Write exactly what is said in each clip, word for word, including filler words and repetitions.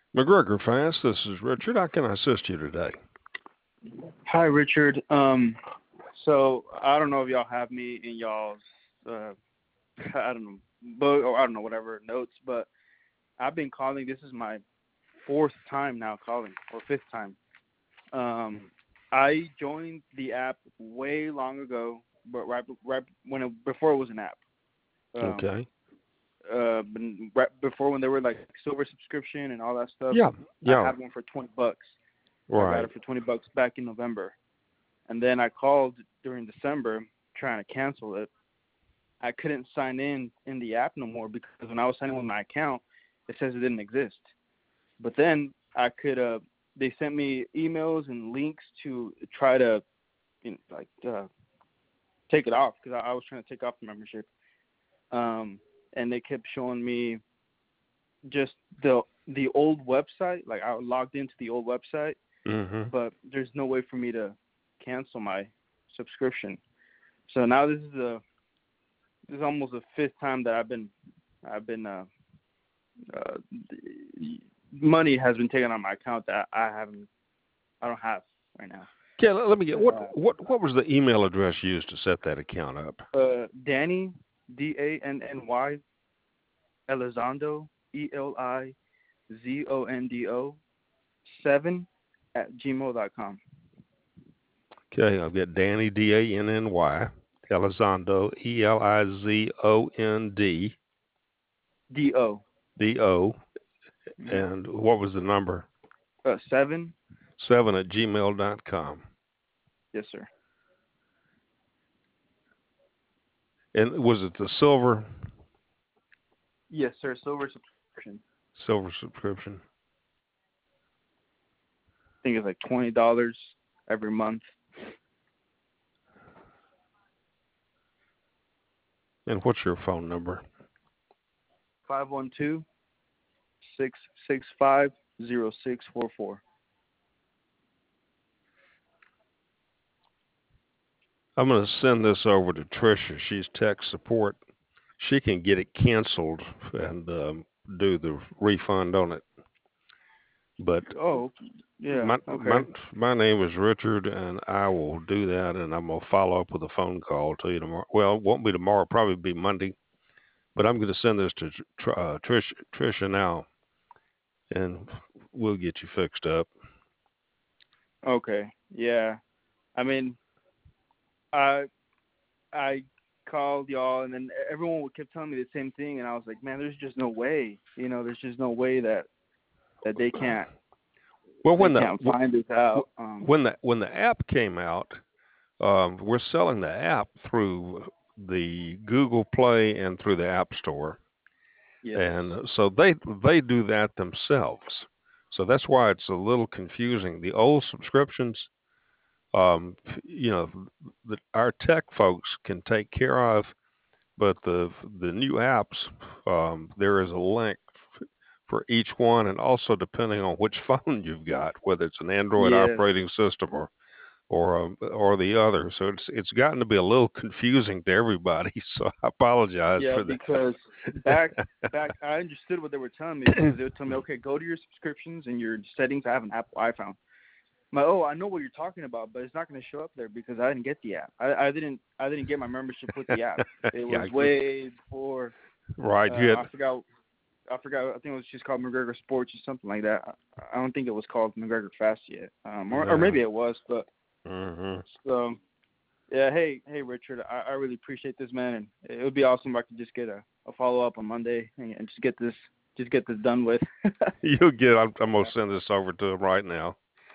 McGregor Fast, this is Richard. How can I assist you today? Hi, Richard. Um, so I don't know if y'all have me in y'all's, uh, I don't know, book or I don't know whatever notes, but I've been calling. This is my fourth time now calling, or fifth time. Um, I joined the app way long ago, but right right when it, before it was an app. Um, Okay. uh, ben- right before when they were like silver subscription and all that stuff. Yeah, I yeah, had one for twenty bucks. I got right. it for twenty bucks back in November. And then I called during December trying to cancel it. I couldn't sign in in the app no more because when I was signing with my account, it says it didn't exist. But then I could, uh, they sent me emails and links to try to, you know, like, uh, take it off because I, I was trying to take off the membership. Um, and they kept showing me just the the old website. Like I logged into the old website, Mm-hmm. but there's no way for me to cancel my subscription. So now this is the this is almost the fifth time that I've been I've been uh, uh, money has been taken on my account that I haven't I don't have right now. Okay, let, let me get what Uh, what what was the email address used to set that account up? uh, Danny D A N N Y Elizondo E L I Z O N D O seven at gmail dot com. Okay, I've got Danny D A N N Y Elizondo E L I Z O N D D O. D O, Mm-hmm. and what was the number? Uh, seven. Seven at gmail dot com. Yes, sir. And was it the silver Yes, sir. Silver subscription. silver subscription? I think it's like twenty dollars every month. And what's your phone number? Five one two six six five zero six four four. I'm going to send this over to Tricia. She's tech support. She can get it canceled and um, do the refund on it. But Oh, yeah. my my Okay. my name is Richard, and I will do that, and I'm gonna follow up with a phone call to you tomorrow. Well, it won't be tomorrow, probably be Monday. But I'm going to send this to Tr- uh, Trish Tricia now, and we'll get you fixed up. Okay. Yeah. I mean, I I called y'all, and then everyone kept telling me the same thing, and I was like, man, there's just no way. You know, there's just no way that that they can't Well, they when the can't find this out. Um. when the when the app came out, um, we're selling the app through the Google Play and through the App Store. Yes. And so they they do that themselves. So that's why it's a little confusing. The old subscriptions, um, you know, the, our tech folks can take care of, but the the new apps, um, there is a link for each one, and also depending on which phone you've got, whether it's an Android Yes. operating system or or um, or the other. So it's it's gotten to be a little confusing to everybody. So I apologize Yeah, for because back that. back I understood what they were telling me because they would tell me, okay, go to your subscriptions and your settings. I have an Apple iPhone. I'm like, oh, I know what you're talking about, but it's not going to show up there because I didn't get the app. I, I didn't I didn't get my membership with the app. It Yeah, was way before. right. Uh, You had I forgot. I forgot. I think it was just called McGregor Sports or something like that. I don't think it was called McGregor Fast yet, um, or, or no. maybe it was. But Hmm. so yeah, hey hey Richard, I, I really appreciate this, man, and it would be awesome if I could just get a, a follow up on Monday and, and just get this just get this done with. You'll get. I'm, I'm gonna send this over to him right now.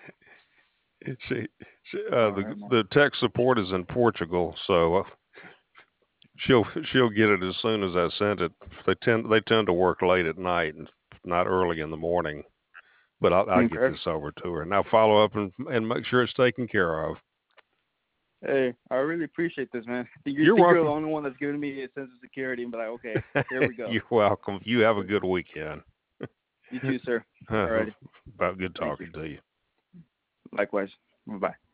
She, she uh, All the right, man. the tech support is in Portugal, so uh, she'll she'll get it as soon as I send it. They tend they tend to work late at night and not early in the morning. But I'll, I'll get Okay. this over to her, and I'll follow up and and make sure it's taken care of. Hey, I really appreciate this, man. You You're think you're the welcome. only one that's giving me a sense of security and be like, okay, here we go. You're welcome. You have a good weekend. You too, sir. All righty. About good Thank you. talking to you. Likewise. Bye-bye.